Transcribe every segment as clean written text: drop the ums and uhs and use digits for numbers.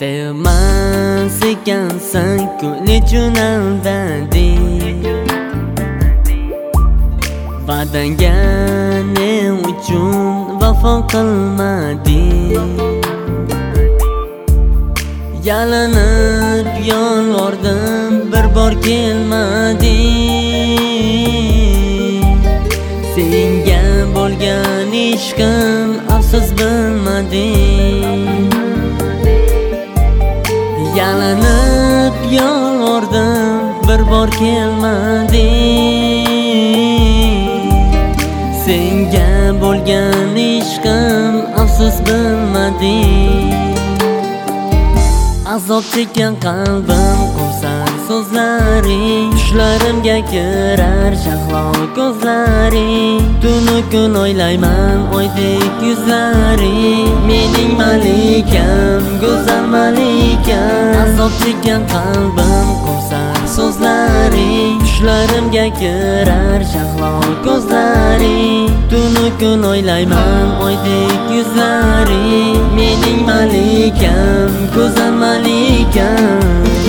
Sevmas ekansan ku nechun aldading Va'dangga ne uchun vafo qilmading Yalanib yolvordim bir bor kelmading Senga bo'lgan ishqim afsus bilmading Yalanib yolvordim bir bor kelmading Senga bo'lgan ishqim afsus bilmading Azob chekkan qalbim quvsar so'zlaring Tushlarimga kirar shahlo ko'zlaring Tunu kun o'ylayman oydek yuzlaring Mening malikam, go'zal malikam Azob chekkan qalbim quvsar so'zlaring Tushlarimga kirar shahlo ko'zlaring Tunu kun o'ylayman oydek yuzlaring Mening malikam, go'zal malikam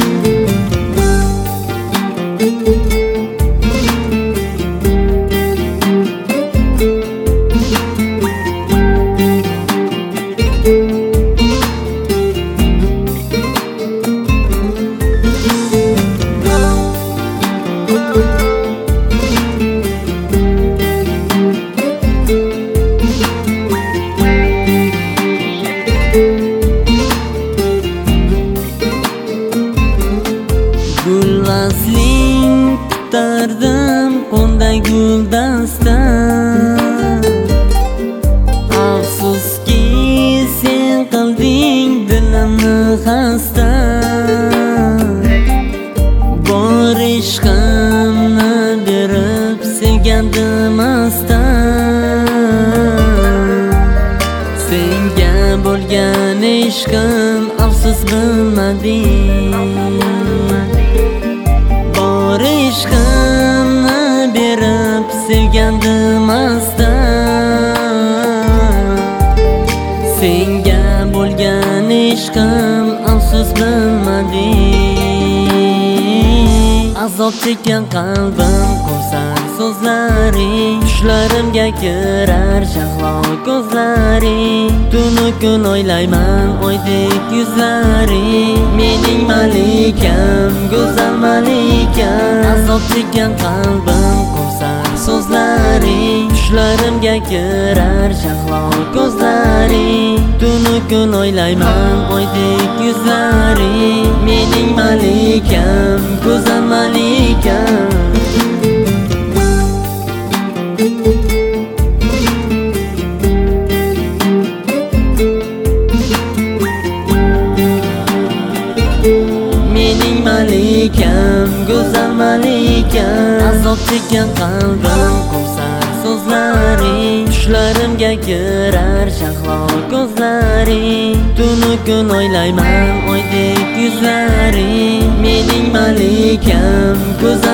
Gulvasling tutardim qo'nday guldastan Afsuski sen qilding dilimni xasta Bor ishqimni berib sevgandim astan Senga bo'lgan ishqim afsus bilmading ishqimni berib sevgandim astan Senga bo'lgan ishqim afsus bilmading Azob chekkan qalbim quvsar so'zlaring Tushlarimga kirar shahlo ko'zlaring Tunu kun o'ylayman oydek yuzlaring Mening malikam, go'zal malikam Azob chekkan qalbim quvsar so'zlaring Tushlarimga kirar shahlo ko'zlaring Tunu kun o'ylayman oydek yuzlaring Mening malikam, go'zal malikam Mening malikam, go'zal malikam Azob chekkan qalbim quvsar so'zlaring Tushlarimga kirar shahlo ko'zlaring Tunu kun o'ylayman oydek yuzlaring Mening malikam, go'zal